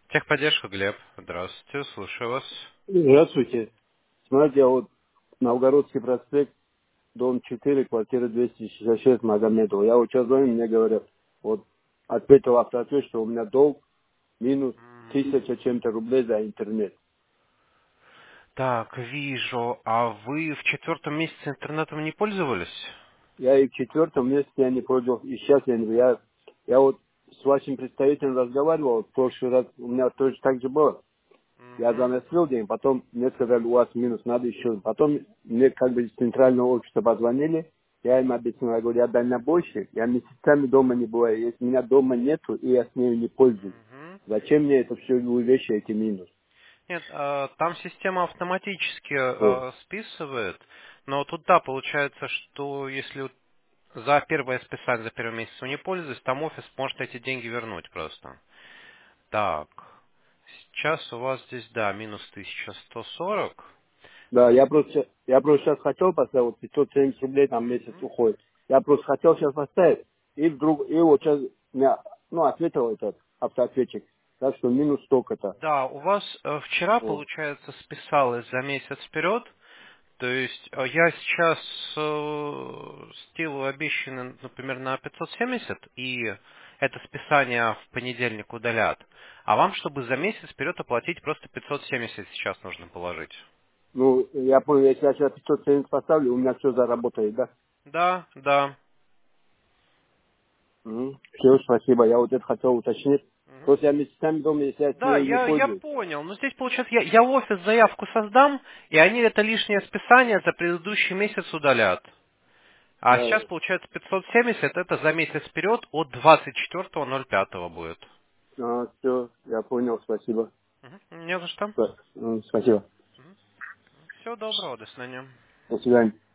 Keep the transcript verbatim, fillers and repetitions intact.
Техподдержка, Глеб. Здравствуйте, слушаю вас. Здравствуйте. Смотрите, я вот Новгородский проспект, дом четыре, квартира двести шестьдесят шесть, Магомедова. Я вот сейчас звоню, мне говорят, вот ответил автоответ, что у меня долг минус тысяча чем-то рублей за интернет. Так, вижу. А вы в четвертом месяце интернетом не пользовались? Я и в четвертом месяце я не пользовался, и сейчас я не... Я, я вот с вашим представителем разговаривал, в прошлый раз у меня тоже так же было. Я Мгм. заносил деньги, потом мне сказали, у вас минус, надо еще. Потом мне как бы из центрального офиса позвонили, я им объяснил, я говорю, я дальнобойщик, я месяцами дома не бываю, если меня дома нету, и я с ней не пользуюсь. Мгм. Зачем мне это все вещи, эти минус? Нет, а, там система автоматически О, а, списывает, но тут да, получается, что если вот за первое списание, за первый месяц вы не пользуетесь, там офис может эти деньги вернуть просто. Так, сейчас у вас здесь, да, минус тысяча сто сорок. да, я просто, ща- я просто сейчас хотел поставить, вот пятьсот семьдесят рублей там в месяц уходит. Я просто хотел сейчас поставить, и вдруг, и вот сейчас меня, ну, ответил этот автоответчик, так что минус столько-то. Да, у вас э, вчера, О, получается, списалось за месяц вперед. То есть э, я сейчас э, сделаю обещанный, например, на пятьсот семьдесят, и это списание в понедельник удалят. А вам, чтобы за месяц вперед оплатить, просто пятьсот семьдесят сейчас нужно положить. ну, я понял, если я сейчас пятьсот семьдесят поставлю, у меня все заработает, да? Да, да. Все, спасибо. Я вот это хотел уточнить. Мгм. Просто я месяцами дома, если я с Да, ней не я, я пользуюсь. понял. Но здесь, получается, я, я в офис заявку создам, и они это лишнее списание за предыдущий месяц удалят. А Да. сейчас, получается, пятьсот семьдесят, это за месяц вперед от двадцать четвёртого ноль пятого будет. А, все, я понял, спасибо. Мгм. Не за что. Да, м, спасибо. Всего доброго, до свидания. До свидания.